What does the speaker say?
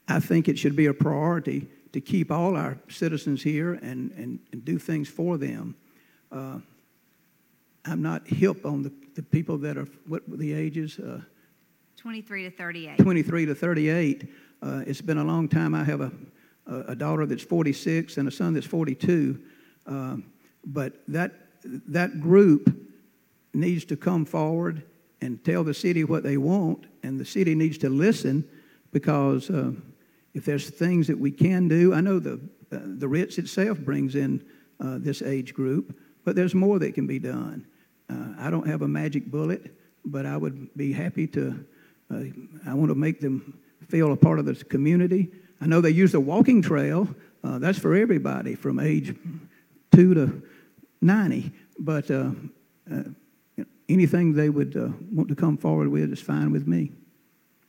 I think it should be a priority to keep all our citizens here and do things for them. I'm not hip on the people that are, what the ages? 23 to 38. 23 to 38. It's been a long time. I have a daughter that's 46 and a son that's 42. But that group needs to come forward and tell the city what they want, and the city needs to listen, because if there's things that we can do, I know the Ritz itself brings in this age group, but there's more that can be done. I don't have a magic bullet, but I would be happy to, I want to make them feel a part of the community. I know they use the walking trail. That's for everybody from age 2 to 90, but anything they would want to come forward with is fine with me.